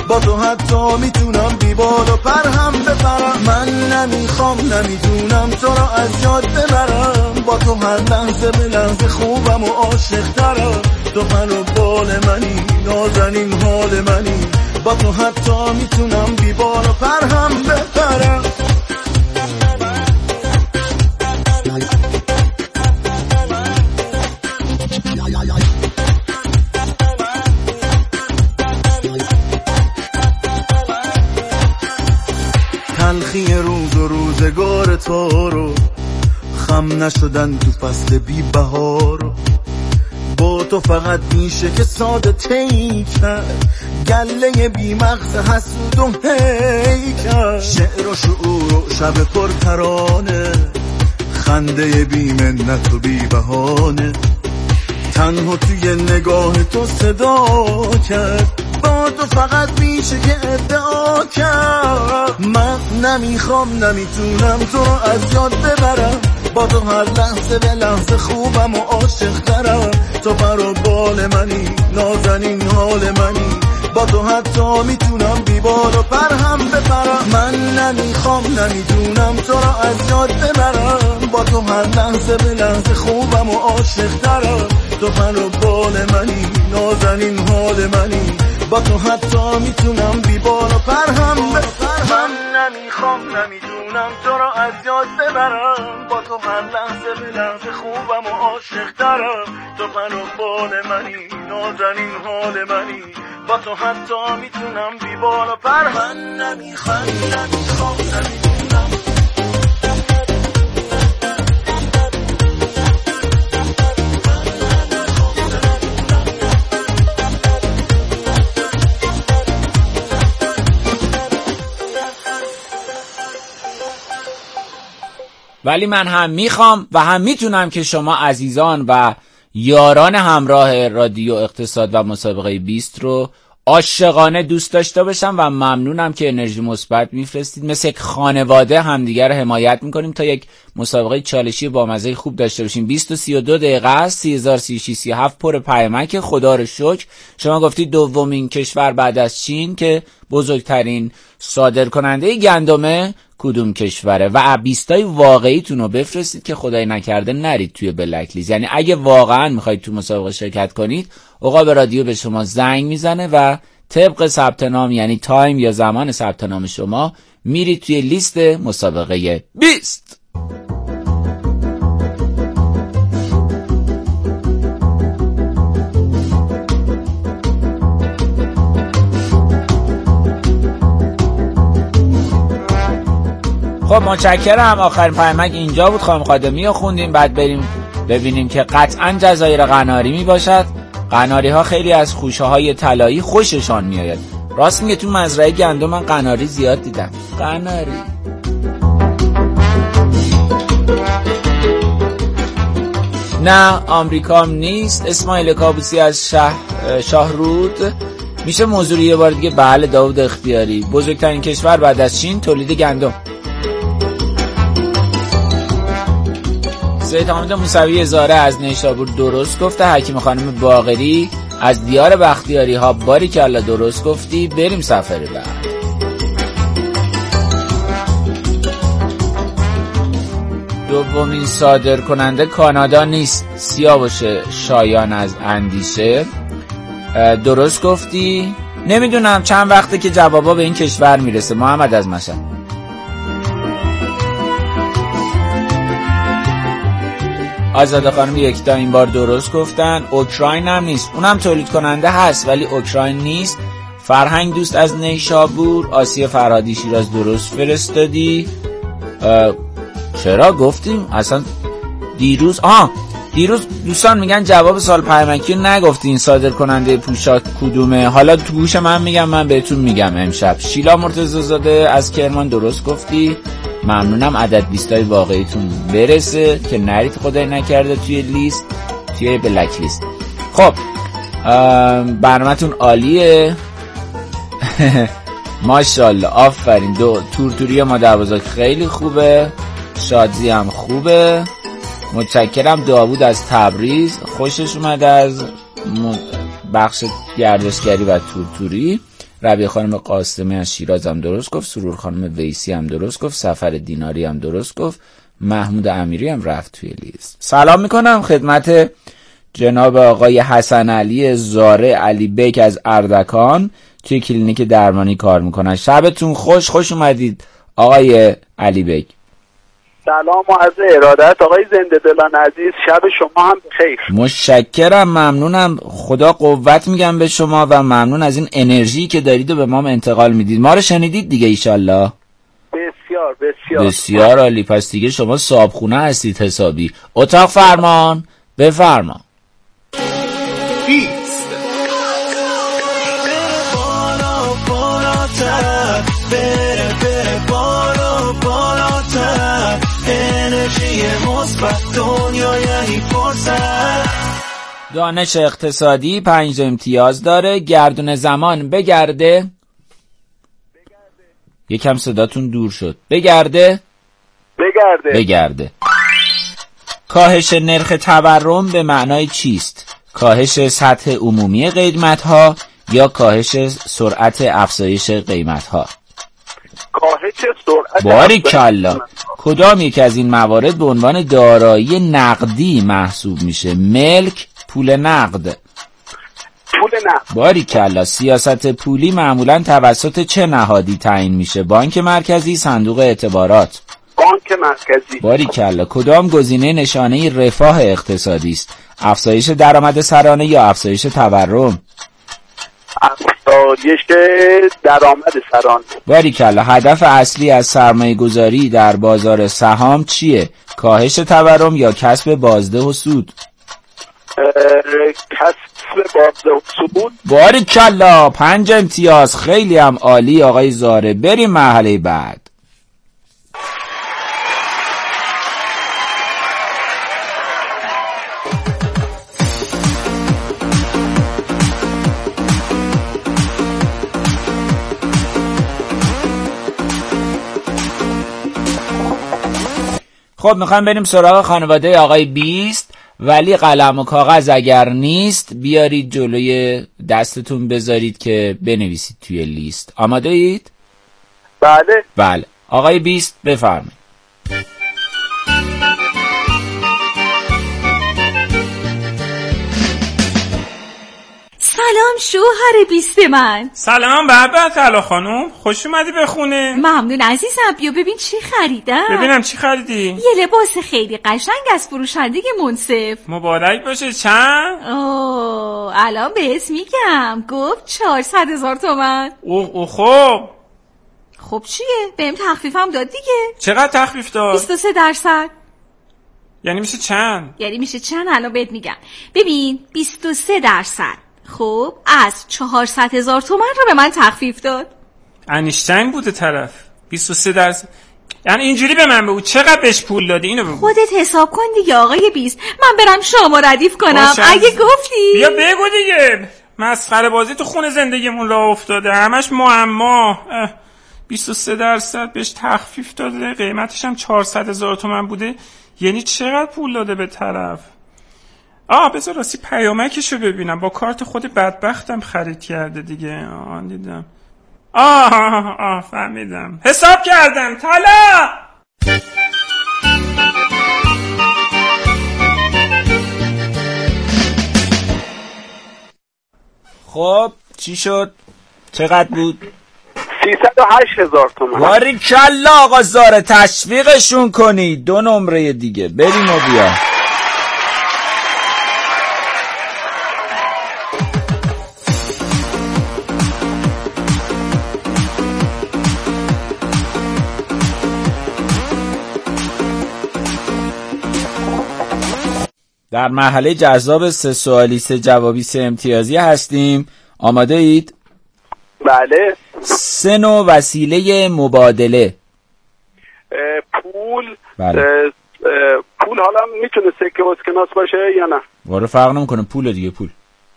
با تو حتی میتونم بی بال و پر هم بپرم. من نمیخوام نمیتونم تو رو از یاد ببرم، با تو هر لحظه به لحظه خوبم و عاشق ترم. تو پر و بال منی، نازنین حال منی، با تو حتی میتونم بی بال و پر هم بپرم. تلخی روز و روزگار تو رو، خم نشدن تو فصل بی بهار. با تو فقط میشه که ساده تی کرد، گله بی مغز حسود و هی کرد. شعر و شعور و شب پر ترانه، خنده بی منت و بی بهانه. تنها توی نگاه تو صدا کرد، با تو فقط میشه که ادعا کرد. من نمیخوام نمیتونم تو رو از یاد ببرم، با تو هر لحظه به لحظه خوبم و عاشق ترم. تو پر و بال منی، نازنین حال منی، با تو حتی میتونم بی بال و پر هم بپرم. من نمیخوام نمیتونم تو رو از یاد ببرم، با تو هر لحظه به لحظه خوبم و عاشق ترم. تو پر و بال منی، نازنین حال منی، با تو حتی میتونم بی بال و پر هم بپرم. من نمیخوام نمیتونم تو رو از یاد ببرم، با تو هر لحظه به لحظه خوبم و عاشق ترم. تو پر و بال منی، نازنین حال منی، با تو حتی میتونم بی بال و پر. من نمیخوام نمیتونم. ولی من هم میخوام و هم میتونم که شما عزیزان و یاران همراه رادیو اقتصاد و مسابقه 20 رو عاشقانه دوست داشته باشم و ممنونم که انرژی مثبت میفرستید. مثل یک خانواده همدیگر رو حمایت میکنیم تا یک مسابقه چالشی بامزه خوب داشته باشیم. 20 و 32 دقیقه است، 303637 پر پیامک. خدا رو شکر شما گفتید دومین کشور بعد از چین که بزرگترین صادرکننده گندمه کدوم کشوره و 20 تای واقعیتون رو بفرستید که خدای نکرده نرید توی بلک لیست. یعنی اگه واقعا میخواید تو مسابقه شرکت کنید، عقاب رادیو به شما زنگ میزنه و طبق ثبت نام، یعنی تایم یا زمان ثبت نام شما، میرید توی لیست مسابقه 20. خب متشکرم. آخرین پیامک اینجا بود. خانم خادمی رو خوندیم، بعد بریم ببینیم که قطعا جزایر قناری می باشد. قناری ها خیلی از خوشه های طلایی خوششان می آید. راست میگه تو مزرعه گندم من قناری زیاد دیدم. قناری نه آمریکام نیست. اسماعیل کابوسی از شاهرود میشه موضوع یه بار دیگه؟ بله داوود اختیاری. بزرگترین کشور بعد از چین تولید گندم. سید حامد موسوی زاره از نیشابور درست گفته. حکیم خانم باقری از دیار بختیاری ها باریکلا درست گفتی. بریم سفر بعد. دومین صادر کننده کانادا نیست. سیاوش شایان از اندیشه درست گفتی. نمیدونم چند وقته که جوابا به این کشور میرسه. محمد از مشهد. آزاده خانم یکتا این بار درست گفتن. اوکراین هم نیست. اونم تولید کننده هست ولی اوکراین نیست. فرهنگ دوست از نیشابور. آسیه فرهادی شیراز درست فرستادی. چرا گفتیم اصلا دیروز دوستان میگن جواب سال پیامکی رو نگفتین، صادر کننده پوشاک کدومه؟ حالا تو گوش من میگم، من بهتون میگم امشب. شیلا مرتضی زاده از کرمان درست گفتی. ممنونم. عدد 20 تای واقعیتون برسه که نرید خدای نکرده توی لیست، توی بلک لیست. خب برنامه‌تون عالیه. ماشاءالله آفرین. تورتوری ما دوازاک خیلی خوبه. شادزی هم خوبه. متشکرم. داوود از تبریز خوشش اومد از بخش گردشگری و تورتوری. ربیع خانم قاسمی از شیراز هم درست گفت، سرور خانم ویسی هم درست گفت، سفر دیناری هم درست گفت، محمود امیری هم رفت توی لیست. سلام میکنم خدمت جناب آقای حسن علی زاره علی بیک از اردکان، توی کلینیک درمانی کار میکنن. شبتون خوش اومدید آقای علی بیک. سلام و عرض ارادت آقای زنده دلان عزیز، شب شما هم بخیر. متشکرم، ممنونم، خدا قوت میگم به شما و ممنون از این انرژی که دارید و به ما انتقال میدید. ما رو شنیدید دیگه ایشالله؟ بسیار عالی. پس دیگه شما صابخونه هستید حسابی. اتاق فرمان بفرما. بره بالاتر انرژی مثبت دنیا یعنی فرصت. دانش اقتصادی 5 امتیاز داره. گردون زمان بگرده. یکم صداتون دور شد. بگرده. کاهش نرخ تورم به معنای چیست؟ کاهش سطح عمومی قیمت‌ها یا کاهش سرعت افزایش قیمت‌ها؟ کاهش سرعت. باریکلا. کدام یک از این موارد به عنوان دارایی نقدی محسوب میشه؟ ملک، پول نقد. باریکلا. سیاست پولی معمولاً توسط چه نهادی تعیین میشه؟ بانک مرکزی، صندوق اعتبارات؟ بانک مرکزی. باریکلا. کدام گزینه نشانه رفاه اقتصادی است؟ افزایش درآمد سرانه یا افزایش تورم؟ افزایش درآمد سرانه. باریکلا. هدف اصلی از سرمایه گذاری در بازار سهام چیه؟ کاهش تورم یا کسب بازده و سود؟ کسب بازده و سود. باریکلا. 5 امتیاز. خیلی هم عالی آقای زاره. بریم مرحله بعد. خب میخوایم بریم سراغ خانواده آقای 20. ولی قلم و کاغذ اگر نیست بیارید جلوی دستتون بذارید که بنویسید توی لیست. آماده اید؟ بله. آقای 20 بفرمایید. سلام شوهر 20 من. سلام بابا طلا خانوم، خوش اومدی به خونه. ممنون عزیزم. بیا ببین چی خریدم. ببینم چی خریدی؟ یه لباس خیلی قشنگ از فروشنده منصف. مبارک باشه. چند؟ الان بهت میگم. گفت 400,000 تومان. خب چیه؟ بهم تخفیفم داد دیگه. چقدر تخفیف داد؟ 23%. یعنی میشه چند؟ الان بهت میگم. ببین 23%. خب از 400,000 تومان رو به من تخفیف داد. انیشتین بوده طرف. 23%. یعنی اینجوری به من بگو چقدر بهش پول دادی اینو بگو. خودت حساب کن دیگه آقای 20. من برم شما ردیف کنم اگه گفتی. بیا بگو دیگه. مسخره بازی تو خونه زندگیمون راه افتاده، همش معما. 23% بهش تخفیف داده، قیمتش هم 400,000 تومان بوده. یعنی چقدر پول داده به طرف؟ بذار راستی پیامکشو ببینم. با کارت خود بدبختم خرید کرده دیگه. دیدم. فهمیدم. حساب کردم. طلا. خب چی شد؟ چقدر بود؟ 308,000 تومان. باریکلا آقا زاره، تشویقشون کنی. 2 نمره دیگه. بریم و بیا. در مرحله جذاب 3 سوالی 3 جوابی 3 امتیازی هستیم. آماده اید؟ بله. 3 نوع وسیله مبادله. پول. بله. پول حالا میتونه سکه و اسکناس باشه یا نه؟ واره فرق نمیکنه. پول دیگه. پول.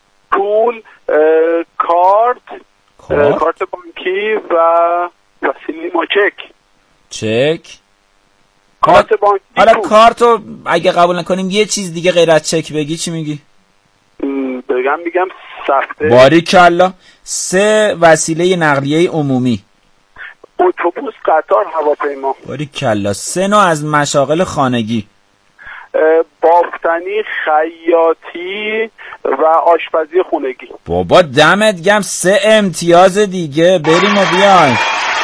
کارت بانکی و وسیله ما چک. کارت بانکی. حالا کارتو اگه قبول نکنیم یه چیز دیگه غیر از چک بگی چی میگی؟ میگم سخته. باریکلا. 3 وسیله نقلیه عمومی. اتوبوس، قطار، هواپیما. باریکلا. 3 نوع از مشاغل خانگی. بافتنی، خیاطی و آشپزی خونگی. بابا دمت گم. 3 امتیاز دیگه. بریم و بیایم.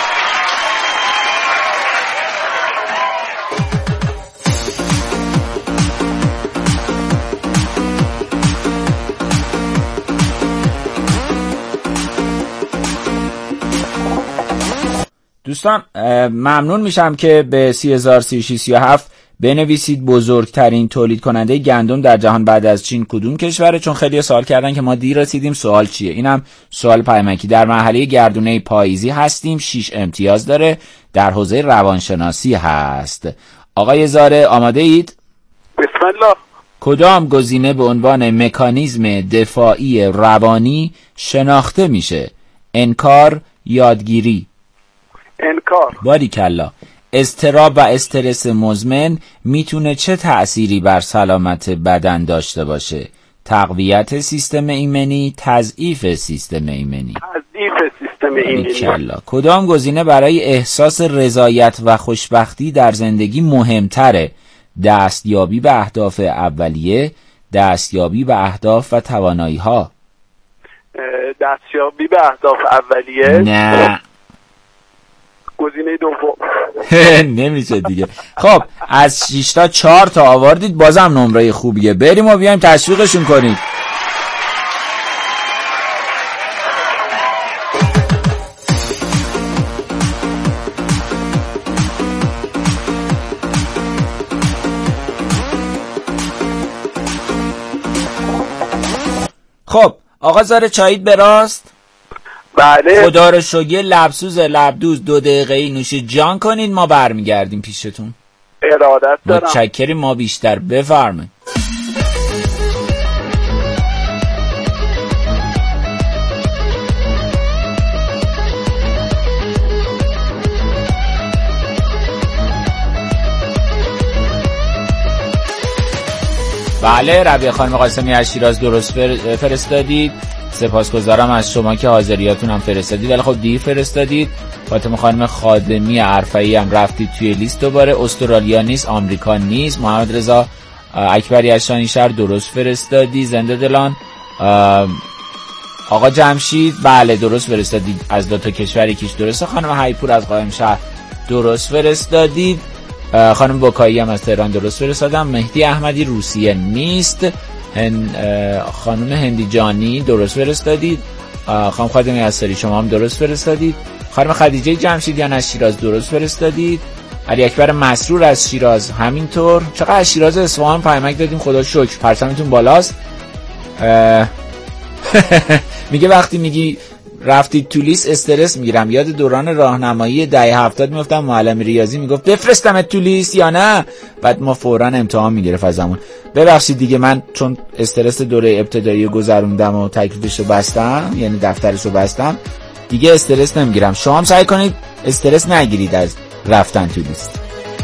دوستان ممنون میشم که به 30,036,37 بنویسید بزرگترین تولید کننده گندم در جهان بعد از چین کدوم کشوره، چون خیلی سوال کردن که ما دیر رسیدیم سوال چیه. اینم سوال پیامکی. در مرحله گردونه پاییزی هستیم. 6 امتیاز داره. در حوزه روانشناسی هست. آقای زاره آماده اید؟ بسم الله. کدام گزینه به عنوان مکانیزم دفاعی روانی شناخته میشه؟ انکار، یادگیری؟ انکار. باریکلا. اضطراب و استرس مزمن میتونه چه تأثیری بر سلامت بدن داشته باشه؟ تقویت سیستم ایمنی، تضعیف سیستم ایمنی؟ تضعیف سیستم ایمنی. باریکلا. کدام گزینه برای احساس رضایت و خوشبختی در زندگی مهمتره؟ دستیابی به اهداف اولیه، دستیابی به اهداف و توانایی ها؟ دستیابی به اهداف اولیه. نه. گزینه دوم. نمیشه دیگه. خب از 6 تا 4 تا آوردید، بازم نمره خوبیه. بریم و بیایم تشویقشون کنید. خب آقا زاره چایید به راست؟ بله. خدا رو شکر. لبسوز لبدوز 2 دقیقه‌ای نوش جان کنید، ما برمیگردیم پیشتون. ارادت دارم. متشکریم. ما بیشتر. بفرمایید. بله ربیع خانم قاسمی از شیراز درست فرستادید. سپاسگزارم از شما که حاضریاتون هم فرستادید، ولی خب دیر فرستادید. فاطمه خانم خادمی عرفایی هم رفتید توی لیست دوباره. استرالیا نیست، آمریکا نیست. محمد رضا اکبری از شانشهر درست فرستادی. زنده دلان. آقا جمشید بله درست فرستادید. از 2 تا کشور یکیش درسته. خانم حیپور از قائم شهر درست فرستادید. خانم بکایی هم از تهران درست فرستادم. مهدی احمدی روسیه نیست. خانم هندی جانی درست فرستادید. خانم خادمی اساری شما هم درست فرستادید. خانم خدیجه جمشیدیان از شیراز درست فرستادید. علی اکبر مسرور از شیراز همینطور. چقدر از شیراز اصفهان پیامک دادیم خدا شکر. پرچمتون بالاست. میگه وقتی میگی رفتید تو لیست استرس میگیرم. یاد دوران راهنمایی دهه 70 میافتم. معلم ریاضی میگفت بفرستمت تو لیست یا نه، بعد ما فوراً امتحان میگرفت ازمون. ببخشید دیگه، من چون استرس دوره ابتدایی گذروندم و تکلیفشو بستم، یعنی دفترشو بستم، دیگه استرس نمیگیرم. شما هم سعی کنید استرس نگیرید از رفتن تو لیست.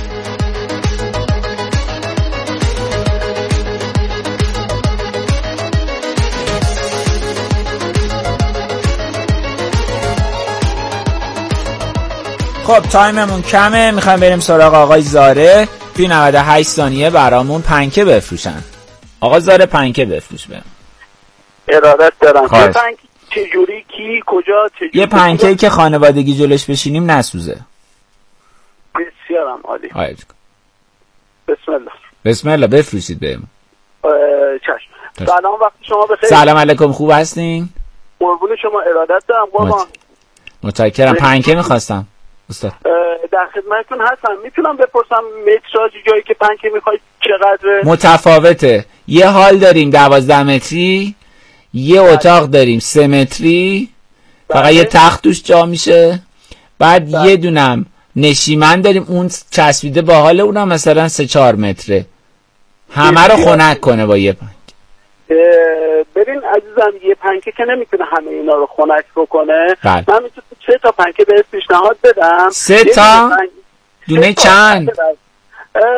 خب تایممون کمه، میخوایم بریم سراغ آقای زاره. توی 98 ثانیه برامون پنکه بفروشن. آقا زاره پنکه بفروش بهم. ارادت دارم. چه پنکه چجوری، کی، کجا، چجوری؟ یه پنکه که خانوادگی جلوش بشینیم نسوزه. بسیارم عالی. بسم الله. بسم الله بفروشید بهم. چشم. سلام، وقت شما بخیر. سلام علیکم، خوب هستین؟ قربون شما، ارادت دارم قربان. متشکرم. پنکه میخواستم استاد. در خدمتتون هستم. میتونم بپرسم متراژ جایی که پنکه میخواید چقدره؟ متفاوته. یه هال داریم 12 متری، یه اتاق داریم 3 متری، فقط یه تخت توش جا میشه. بعد یه دونم نشیمن داریم، اون چسبیده با حال، اونم مثلا 3-4 متره. همه رو خنک کنه با یه پنکه. ببین عزیزم، یه پنکه که نمیتونه همه اینا رو خنک بکنه. من میتونم 3 تا پنکه بهت پیشنهاد بدم. 3 تا؟ دونه چند؟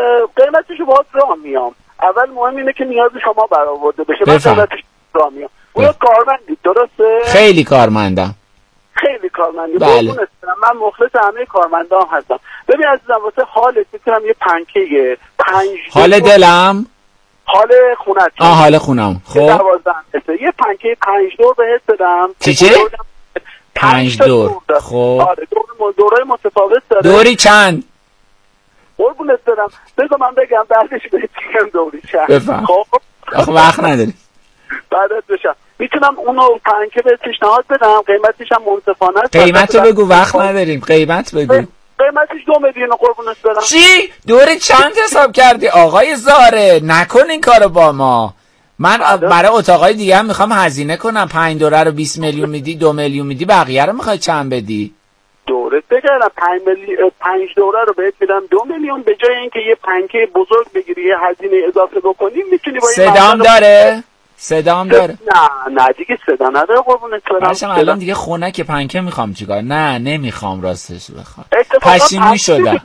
قیمتشو باید راه میام. اول مهم اینه که نیاز شما برآورده بشه. من قیمتش راه میام. اونا کارمندی درسته؟ خیلی کارمندم. خیلی کارمندی. بله. من مخلص همه کارمندان هستم. ببین عزیزم واسه حالت میتونم یه پنکیک 5 حال دلم؟ حال خونت. حال خونم. خب 12 یه پنکیک 5 دور بهت بدم. چی؟ 5 دور. خب آره دورای متفاوت داره. دوری چند؟ قربونت برم. بذار من بگم بعدش بهت میگم دوری چند. بفهم. خب آخه وقت نداری. بعدت بشم. میتونم اونو پنکه به پیشنهاد بدم، قیمتش هم منصفانه است. قیمتو بگو، وقت نداریم. قیمت بگو. قیمتش 2 میلیون قربونت برم. چی؟ دوری چند حساب کردی آقای زاره؟ نکن این کارو با ما. من برای اتاقای دیگه هم میخوام هزینه کنم. 5 دوره رو 20 میلیون میدی، 2 میلیون میدی، بقیه رو میخوای چند بدی؟ دورت بگردم 5 دوره رو بهت میدم 2 میلیون. به جای اینکه یه پنکه بزرگ بگیری یه هزینه اضافه بکنی میتونی با این صدام داره؟ صدام داره؟ نه دیگه صدا نداره قربونت برم. الان دیگه خنک پنکه میخوام چیکار؟ نه نمیخوام راستش بخوام. پشیمون شدم.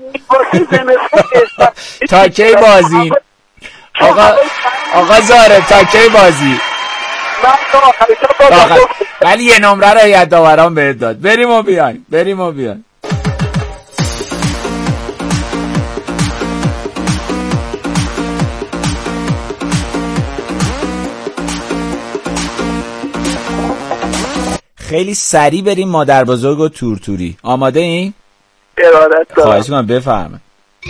تا کی بازی؟ آقا زاره تا کی بازی؟ ولی یه نمره رو هیئت داوران بهت داد. بریم و بیاین. خیلی سریع بریم مادر بزرگ و تورتوری. آماده این؟ ارادت دارم. خواهش کنم بفرمایید.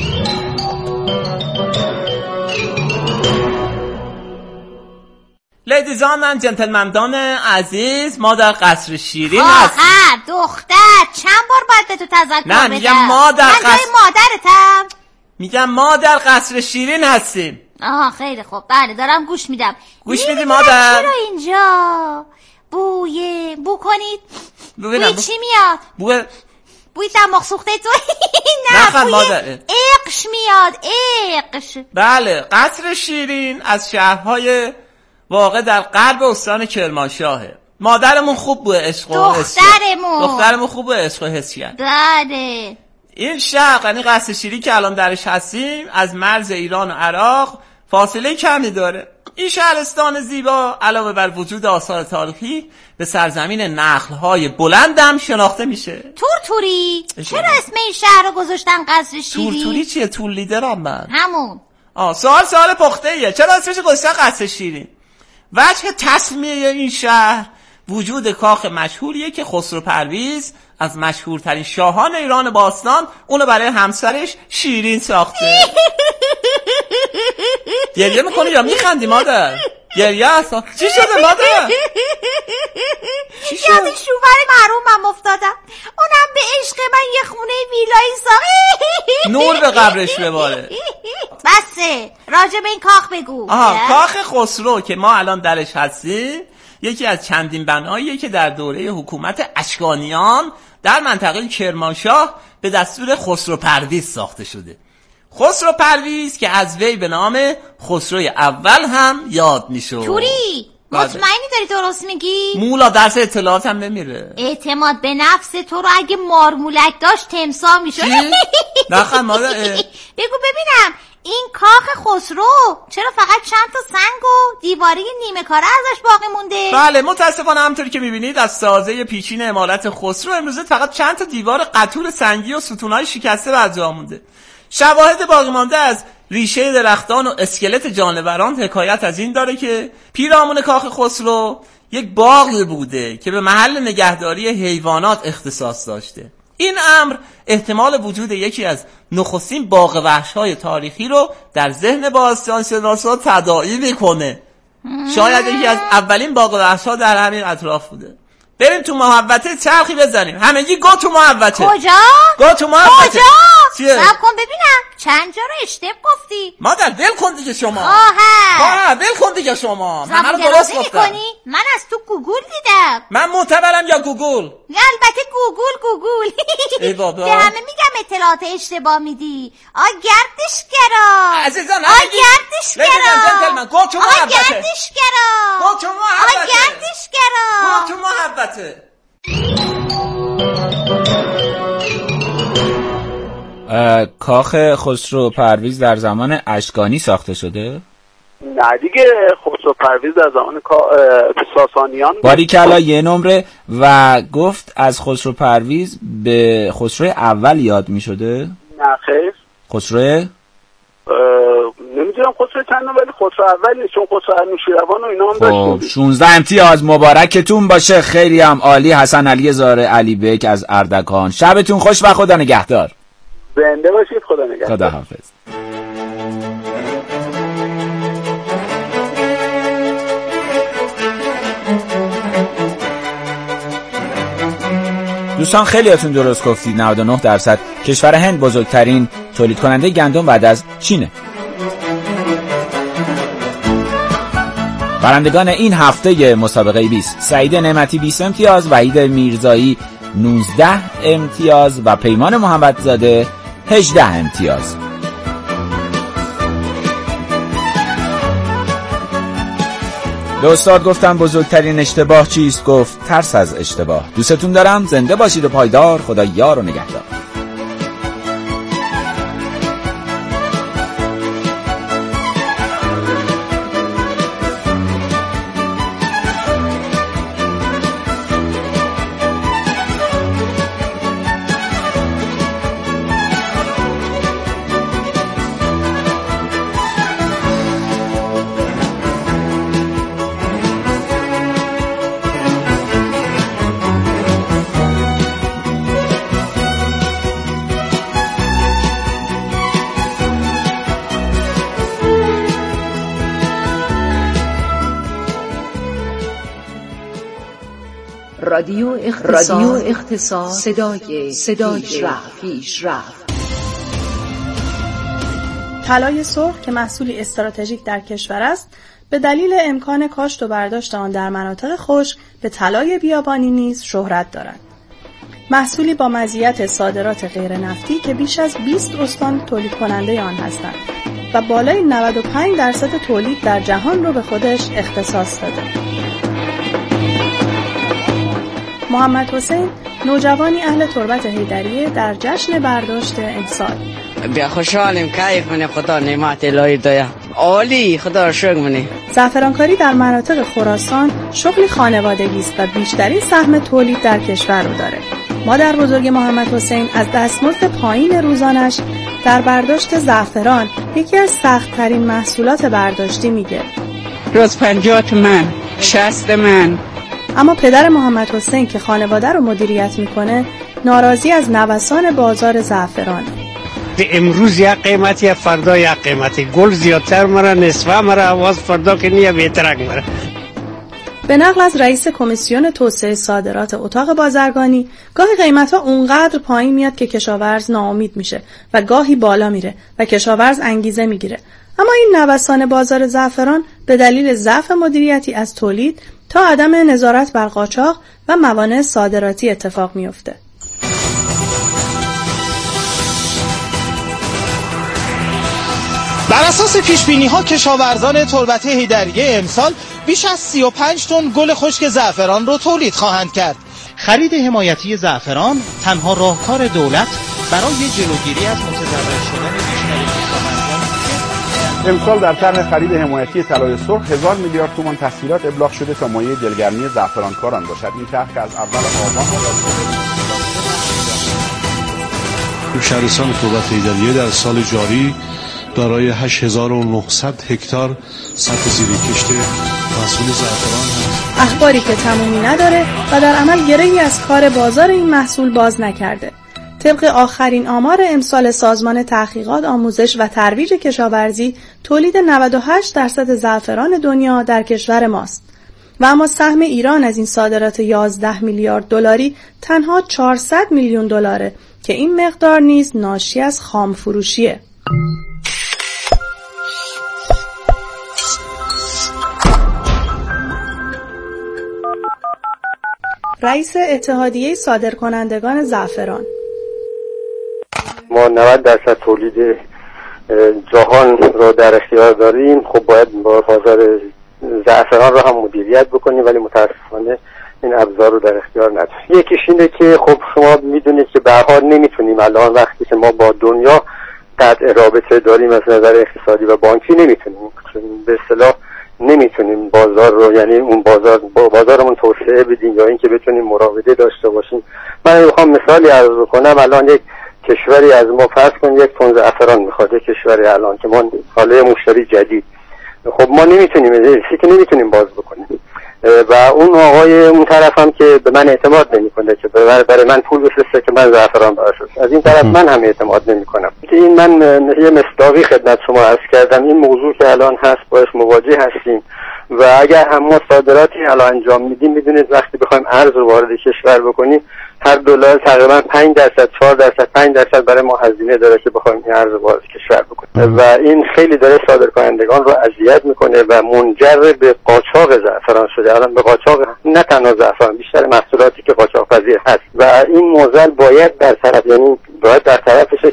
لیدیزان اند جنتلمندان عزیز، ما در قصر شیرین هستیم. دختر چند بار باید به تو تذکر بدم؟ نه میگم ما در قصر مادرتم. میگم ما در قصر شیرین هستیم. آها خیلی خوب. بله دارم گوش میدم. گوش میدی مادر؟ چرا اینجا بو کنید؟ بوی چی میاد؟ بوی دماغ سوخته تو؟ نه بوی اقش میاد. اقش. بله قصر شیرین از شهرهای واقع در غرب استان کرمانشاهه. مادرمون خوب بوده عشق و حس. دخترمون خوب بوده عشق و حس کرد. بله. این شهر یعنی قصر شیرین که الان درش هستیم از مرز ایران و عراق فاصله کمی داره. این شهرستان زیبا علاوه بر وجود آثار تاریخی به سرزمین نخل‌های بلندم شناخته میشه. تورتوری؟ چرا اسم این شهر رو گذاشتن قصر شیرین؟ تورتوری چیه؟ تور لیدرم من. همون. سوال پخته ایه. چرا اسمش گذاشتن قصر شیرین؟ وجه تسمیه این شهر وجود کاخ مشهوریه که خسرو پرویز از مشهورترین شاهان ایران باستان اونو برای همسرش شیرین ساخته. گریه میکنی یا میخندی مادر؟ گریه اصلا چی شده مادر؟ یاد شوور محرومم افتادم. اونم به عشق من یه خونه ویلایی ساخت. نور به قبرش بباره. بسه راجع به این کاخ بگو. کاخ خسرو که ما الان درش هستیم یکی از چندین بناییه که در دوره حکومت اشکانیان در منطقه کرمانشاه به دستور خسرو پرویز ساخته شده. خسرو پرویز که از وی به نام خسروی اول هم یاد میشد. توری مطمئنی داری درست میگی؟ مولا درس اطلاعات هم نمیره. اعتماد به نفس تو رو اگه مارمولک داشت تمسا میشد. نخن مادر. بگو ببینم این کاخ خسرو چرا فقط چند تا سنگ و دیواری نیمه کاره ازش باقی مونده؟ بله متاسفانه همونطوری که میبینید از سازه پیچین عمارت خسرو امروزه فقط چند تا دیوار قطور سنگی و ستونهای شکسته بر جا مونده. شواهد باقی مانده از ریشه درختان و اسکلت جانوران حکایت از این داره که پیرامون کاخ خسرو یک باغ بوده که به محل نگهداری حیوانات اختصاص داشته. این امر احتمال وجود یکی از نخستین باغ وحش‌های تاریخی رو در ذهن باستانشناسا تداعی میکنه. شاید یکی از اولین باغ وحش‌ها در همین اطراف بوده. بریم تو محوطه چرخی بزنیم. همگی گو تو محوطه. کجا؟ گو تو محوطه. کجا؟ صبر کن ببینم چند جا رو اشتباه گفتی. مادر ول کن دیگه شما. ول کن دیگه شما. من درست گفتم. من از تو گوگل دیدم. من معتبرم یا گوگل؟ البته گوگل. ای بابا. به همه میگم اطلاعات اشتباه میدی. گردشگرا. عزیزان گردشگرا. گو تو محوطه. گردشگرا. گو تو محوطه. گردشگرا. گو تو محوطه. کاخ خسرو پرویز در زمان اشکانی ساخته شده؟ نه دیگه، خسرو پرویز در زمان ساسانیان. باریکلا یه نمره. و گفت از خسرو پرویز به خسرو اول یاد می شده؟ نه خیر. خسرو نمیدونم خسرو چند، ولی خسرو اول نیست، چون خسرو انوشیروان و اینا هم داشت. 16 امتیاز مبارکتون باشه، خیلی هم عالی. حسن علی زاره علی بک از اردکان، شبتون خوش و خدا نگهدار. زنده باشید، خدا نگهدار. خدا حافظ. دوستان خیلیاتون درست گفتید، 99% کشور هند بزرگترین تولید کننده گندم بعد از چینه. برندگان این هفته مسابقه 20: سعید نعمتی 20 امتیاز، وحید میرزایی 19 امتیاز و پیمان محمدزاده 18 امتیاز. به استاد گفتم بزرگترین اشتباه چیست؟ گفت ترس از اشتباه. دوستتون دارم، زنده باشید و پایدار. خدا یار و نگهدار. رادیو اختصاص صدای پیشرفت. طلای سرخ که محصولی استراتژیک در کشور است، به دلیل امکان کاشت و برداشت آن در مناطق خشک به طلای بیابانی نیز شهرت دارد. محصولی با مزیت صادرات غیر نفتی که بیش از 20 استان تولید کننده آن هستند و بالای 95% تولید در جهان رو به خودش اختصاص داده. محمد حسین، نوجوانی اهل تربت حیدریه، در جشن برداشت امسال بیا خوشحالیم، کیف منه، خدا نعمت الهی دایا عالی، خدا رو شکر منه. زعفرانکاری در مناطق خراسان شغل خانوادگی است و بیشترین سهم تولید در کشور رو داره. مادر بزرگ محمد حسین از دستمزد پایین روزانش در برداشت زعفران، یکی از سخت‌ترین محصولات برداشتی، میگه روز 50 تومن، 60 تومن. اما پدر محمد حسین که خانواده رو مدیریت میکنه، ناراضی از نوسان بازار زعفران. امروز یک قیمتی، فردا یک قیمتی، گل زیادتر مره، نصفه مره، آواز فردا که نیه بهترک مره. به نقل از رئیس کمیسیون توسعه صادرات اتاق بازرگانی، گاهی قیمت‌ها اونقدر پایین میاد که کشاورز ناامید میشه و گاهی بالا میره و کشاورز انگیزه میگیره. اما این نوسان بازار زعفران به دلیل ضعف مدیریتی از تولید تا عدم نظارت بر قاچاق و موانع صادراتی اتفاق میفته. بر اساس پیشبینی‌ها کشاورزان تربت حیدریه امسال بیش از 35 تن گل خشک زعفران را تولید خواهند کرد. خرید حمایتی زعفران تنها راهکار دولت برای جلوگیری از متضرر شدن بیشتر کشاورزان. امسال در طرح خرید حمایتی طلای سرخ 1000 میلیارد تومان تسهیلات ابلاغ شده تا مایه دلگرمی زعفرانکاران باشد. این طرح که از اول آبان شهرستان تربت حیدریه در سال جاری دارای 8900 هکتار سطح زیر کشت محصول زعفران هست. اخباری که تمومی نداره و در عمل گره‌ای از کار بازار این محصول باز نکرده. طبق آخرین آمار امسال سازمان تحقیقات، آموزش و ترویج کشاورزی، تولید 98% زعفران دنیا در کشور ماست. و اما سهم ایران از این صادرات 11 میلیارد دلاری تنها 400 میلیون دلاره که این مقدار نیز ناشی از خام فروشیه. رئیس اتحادیه صادرکنندگان زعفران: ما 90% تولید جهان را در اختیار داریم. خب باید بازار زعفران را هم مدیریت بکنیم، ولی متاسفانه این ابزار رو در اختیار نداریم. یکیش اینه که خب شما میدونید که به هر حال نمیتونیم الان وقتی که ما با دنیا قطع رابطه داریم از نظر اقتصادی و بانکی نمیتونیم به اصطلاح نمیتونیم بازار رو، یعنی اون بازارمون توسعه بدیم یا اینکه بتونیم مراوده داشته باشیم. من میخوام مثالی عرض کنم. الان یک کشوری از ما فرض کن 1 تن زعفران میخواد، یک کشوری الان که ما حاله مشتری جدید، خب ما نمیتونیم باز بکنیم و اون آقای اون طرف هم که به من اعتماد نمیکنه که برای من پول بفرسته که من زعفران براشم، از این طرف من هم اعتماد نمیکنم. که این من یه مصداقی خدمت شما عرض کردم، این موضوع که الان هست باش مواجه هستیم و اگر هم ما صادراتی الان انجام میدیم، میدونید وقتی بخوایم ارز رو وارد کشور بکنیم هر دلار تقریبا 5%، 4%، 5% برای ما هزینه داره که بخوایم این ارز وارد کشور بکنیم و این خیلی داره صادرکنندگان رو اذیت میکنه و منجر به قاچاق زعفران شده. الان به قاچاق نه تنها زعفران، بیشتر محصولاتی که قاچاق پذیر هست و این معضل باید در طرفش.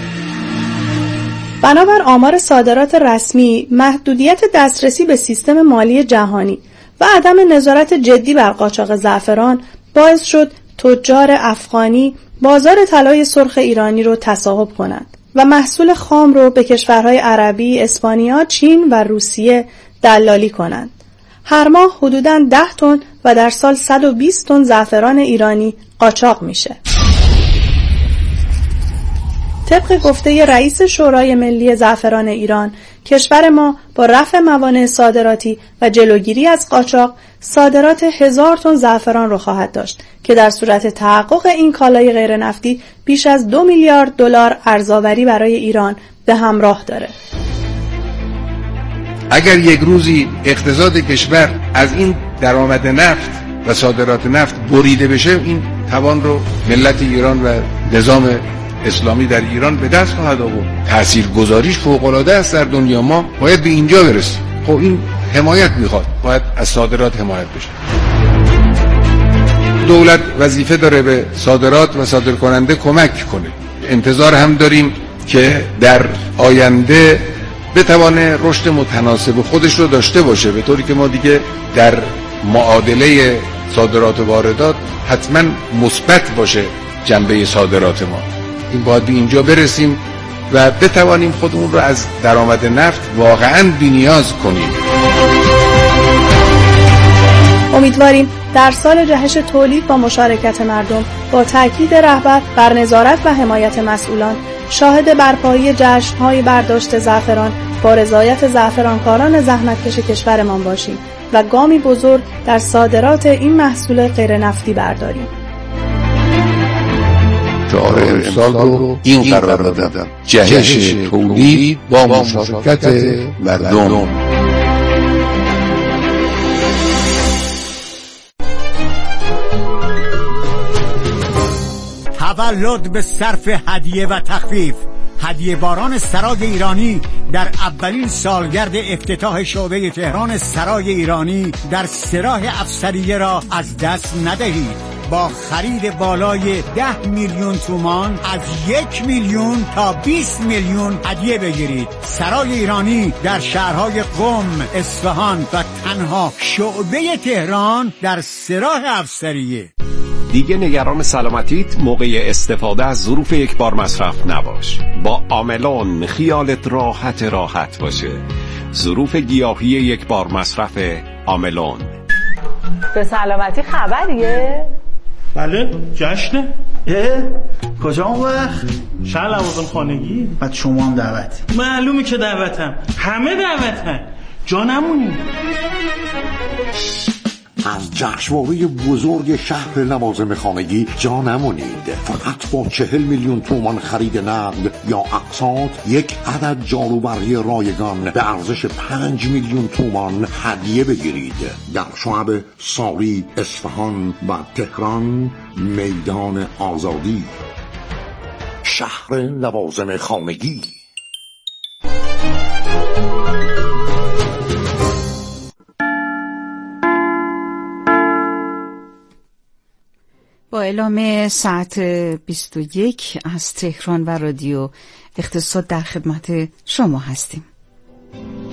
بنابر آمار صادرات رسمی، محدودیت دسترسی به سیستم مالی جهانی و عدم نظارت جدی بر قاچاق زعفران باعث شد تجار افغانی بازار طلای سرخ ایرانی رو تصاحب کنند و محصول خام رو به کشورهای عربی، اسپانیا، چین و روسیه دلالی کنند. هر ماه حدوداً 10 تن و در سال 120 تن زعفران ایرانی قاچاق میشه. طبق گفته رئیس شورای ملی زعفران ایران، کشور ما با رفع موانع صادراتی و جلوگیری از قاچاق صادرات 1000 تن زعفران رو خواهد داشت که در صورت تحقق این کالای غیر نفتی بیش از 2 میلیارد دلار ارزآوری برای ایران به همراه داره. اگر یک روزی اقتصاد کشور از این درآمد نفت و صادرات نفت بریده بشه، این توان رو ملت ایران و نظام اسلامی در ایران به دست خواهد آورد. تاثیرگذاریش فوق‌العاده است در دنیا. ما باید به اینجا برسیم. خب این حمایت میخواد، باید از صادرات حمایت بشه. دولت وظیفه داره به صادرات و صادرکننده کمک کنه. انتظار هم داریم که در آینده بتوانه رشد متناسب خودش رو داشته باشه، به طوری که ما دیگه در معادله صادرات و واردات حتما مثبت باشه جنبه صادرات ما. این باید به اینجا برسیم و بتوانیم خودمون رو از درآمد نفت واقعاً بی‌نیاز کنیم. امیدواریم در سال جهش تولید با مشارکت مردم، با تاکید رهبر بر نظارت و حمایت مسئولان، شاهد برپایی جشن‌های برداشت زعفران با رضایت زعفرانکاران زحمتکش کشورمان باشیم و گامی بزرگ در صادرات این محصول غیر نفتی برداریم. شعار امسال رو این قرار دادم: جهش تولید با مشارکت مردم. تولد به صرف هدیه و تخفیف. هدیه باران سرای ایرانی در اولین سالگرد افتتاح شعبه تهران سرای ایرانی در سراح افسریه را از دست ندهید. با خرید بالای 10 میلیون تومان از 1 میلیون تا 20 میلیون هدیه بگیرید. سرای ایرانی در شهرهای قم، اصفهان و تنها شعبه تهران در سراح افسریه. دیگه نگران سلامتیت موقع استفاده از ظروف یک بار مصرف نباش. با آملون خیالت راحت باشه. ظروف گیاهی یک بار مصرف آملون. به سلامتی خبریه؟ بله، جشنه. کجا اون وقت؟ شهر لوازم خانگی. بعد شما هم دعوت؟ معلومه که دعوتم، همه دعوتن، جا نمونی. از جشنواره بزرگ شهر لوازم خانگی جا نمونید. فقط با 40 میلیون تومان خرید نقد یا اقساط یک عدد جاروبرقی رایگان به ارزش 5 میلیون تومان هدیه بگیرید. در شعب ساری، اصفهان و تهران، میدان آزادی. شهر لوازم خانگی. با اعلام ساعت 21 از تهران و رادیو اقتصاد در خدمت شما هستیم.